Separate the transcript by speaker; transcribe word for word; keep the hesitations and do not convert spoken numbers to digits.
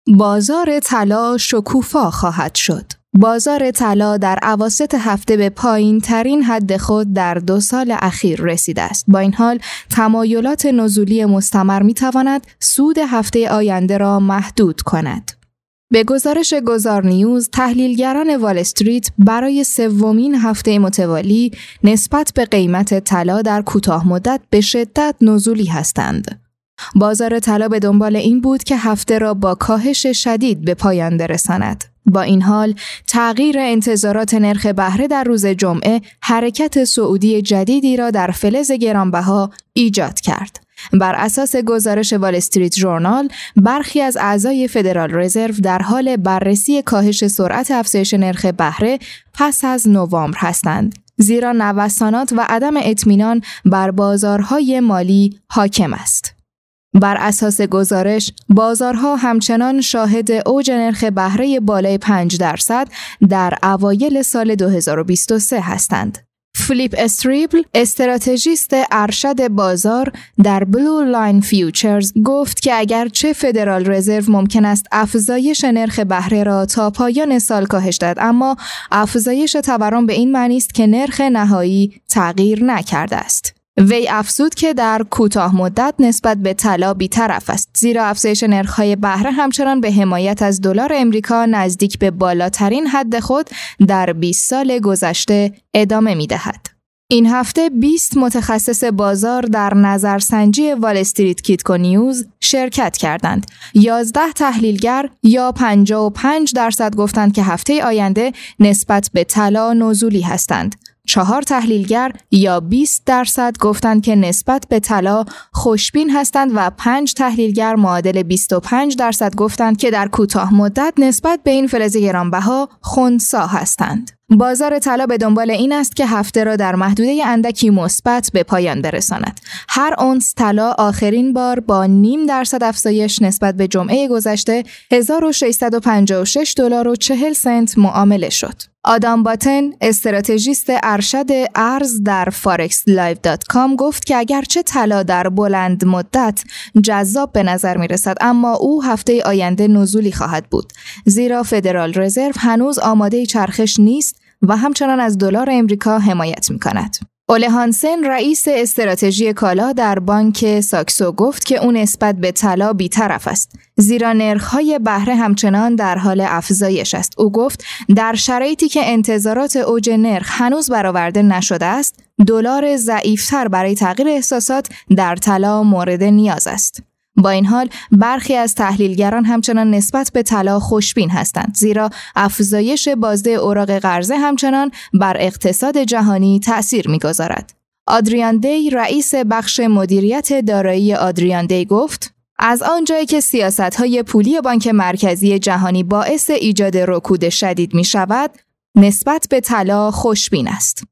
Speaker 1: بازار طلا شکوفا خواهد شد. بازار طلا در اواسط هفته به پایین ترین حد خود در دو سال اخیر رسیده است. با این حال تمایلات نزولی مستمر می تواند سود هفته آینده را محدود کند. به گزارش گذار نیوز، تحلیلگران وال استریت برای سومین هفته متوالی نسبت به قیمت طلا در کوتاه مدت به شدت نزولی هستند. بازار طلا به دنبال این بود که هفته را با کاهش شدید به پایان برساند. با این حال، تغییر انتظارات نرخ بهره در روز جمعه حرکت صعودی جدیدی را در فلز گرانبها ایجاد کرد. بر اساس گزارش وال استریت ژورنال، برخی از اعضای فدرال رزرو در حال بررسی کاهش سرعت افزایش نرخ بهره پس از نوامبر هستند، زیرا نوسانات و عدم اطمینان بر بازارهای مالی حاکم است. بر اساس گزارش، بازارها همچنان شاهد اوج نرخ بهره بالای پنج درصد در اوایل سال دو هزار و بیست و سه هستند. فلیپ استریبل، استراتژیست ارشد بازار در بلو لاین فیوچرز، گفت که اگرچه فدرال رزرو ممکن است افزایش نرخ بهره را تا پایان سال کاهش دهد، اما افزایش تورم به این معنی است که نرخ نهایی تغییر نکرده است. وی افزود که در کوتاه مدت نسبت به طلا بی‌طرف است، زیرا افزایش نرخ‌های بهره همچنان به حمایت از دلار امریکا نزدیک به بالاترین حد خود در بیست سال گذشته ادامه می‌دهد. این هفته بیست متخصص بازار در نظرسنجی وال استریت کیتکو نیوز شرکت کردند. یازده تحلیلگر یا پنجاه و پنج درصد گفتند که هفته آینده نسبت به طلا نزولی هستند. چهار تحلیلگر یا بیست درصد گفتند که نسبت به طلا خوشبین هستند و پنج تحلیلگر معادل بیست و پنج درصد گفتند که در کوتاه مدت نسبت به این فلز گرانبها خنثی هستند. بازار طلا به دنبال این است که هفته را در محدوده اندکی مثبت به پایان برساند. هر اونس طلا آخرین بار با نیم درصد افزایش نسبت به جمعه گذشته هزار و ششصد و پنجاه و شش دلار و چهل سنت معامله شد. آدام باتن، استراتژیست ارشد ارز در فارکس لایو دات کام، گفت که اگرچه طلا در بلند مدت جذاب به نظر می رسد، اما او هفته آینده نزولی خواهد بود، زیرا فدرال رزرو هنوز آماده چرخش نیست و همچنان از دلار امریکا حمایت می کند. اوله هانسن، رئیس استراتژی کالا در بانک ساکسو، گفت که او نسبت به طلا بی‌طرف است، زیرا نرخ‌های بهره همچنان در حال افزایش است. او گفت در شرایطی که انتظارات اوج نرخ هنوز برآورده نشده است، دلار ضعیف‌تر برای تغییر احساسات در طلا مورد نیاز است. با این حال، برخی از تحلیلگران همچنان نسبت به طلا خوشبین هستند، زیرا افزایش بازده اوراق قرضه همچنان بر اقتصاد جهانی تأثیر می‌گذارد. آدریان دی، رئیس بخش مدیریت دارایی آدریان دی، گفت: از آنجایی که سیاست‌های پولی بانک مرکزی جهانی باعث ایجاد رکود شدید می‌شود، نسبت به طلا خوشبین است.